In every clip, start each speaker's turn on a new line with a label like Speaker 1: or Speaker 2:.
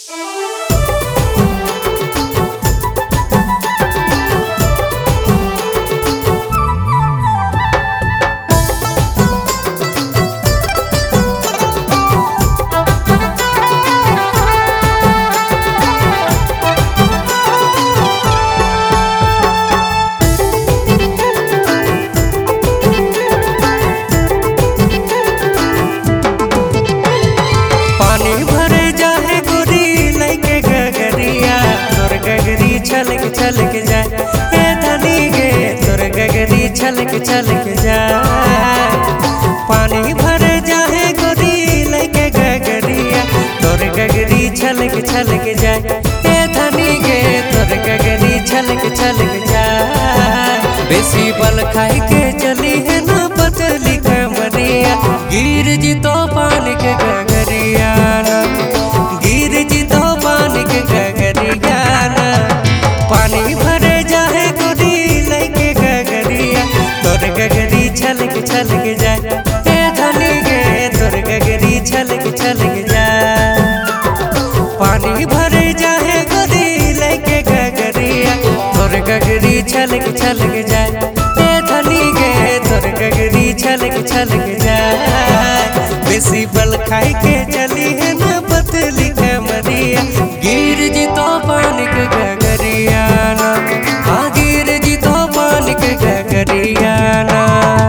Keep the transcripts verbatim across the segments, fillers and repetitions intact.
Speaker 1: छलक छलक जाए ए धनी गे तोर गगरी छलक छलक जाए। पानी भर जाए गोदी लैके गगरिया तोर गगरी छलक छलक जाए ए धनी गे तोर गगरी छलक छलक जाए। बेसी बल खाई के चली है ना पतली कमरिया गिर जी तो पानी के गगरिया ना गिर जी तो पानी के गगरिया ना। पानी भरे जाए गोदी लैके गगरिया तोर गगरी छलक छलक जाए ए धनी गे तोर गगरी छलक छलक जाए। पानी भरे जाए गोदी लैके गगरिया तोर गगरी छलक छलक जाए ए धनी गे तोर गगरी छलक छलक जाए। बेसी बल खाई के चली है ना पतली कमरिया गिर जी तो पानी के गगरिया ना हाँ गिर जी तो पानी के गगरिया ना।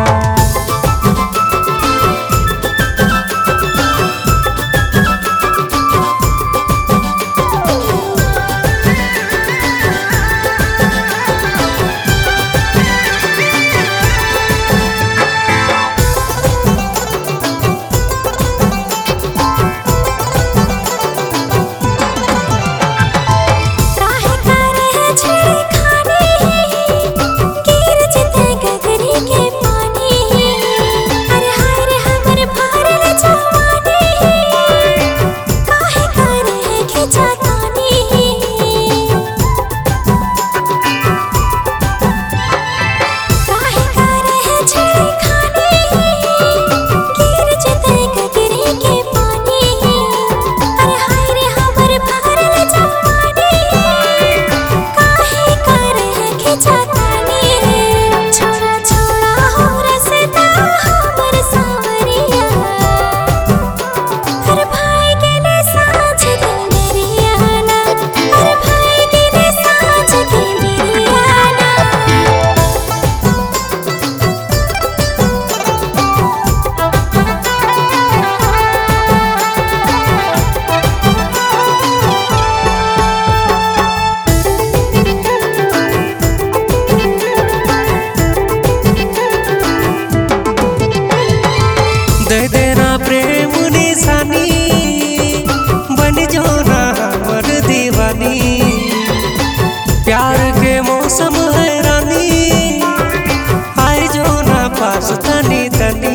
Speaker 1: दे देना प्रेम निशानी बन जो ना हमर दीवानी प्यार के मौसम है रानी आए जो ना पास तनी तनी।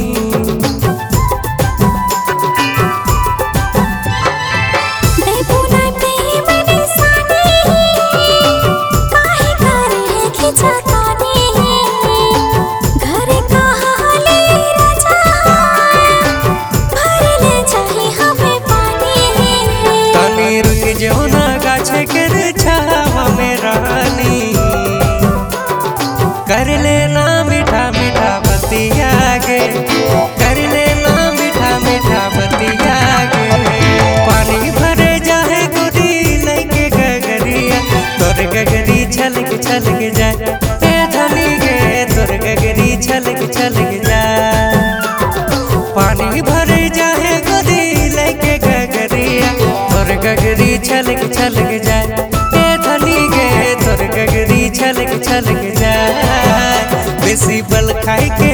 Speaker 1: जो ना गाछे कर छावा में रानी कर लेना मीठा मीठा बतिया गे कर लेना मीठा मीठा बतिया गे। पानी भरे जाए गोदी लैके गगरिया तोर गगरी छलक छलक जाए ए धनी गे तोर गगरी छलक छलक जाए। पानी भरे जाए गोदी लैके गगरिया तोर गगरी छलक छलक जाए ए धनी गे तोर गगरी छलक छलक जाए। बेसी बल खाई के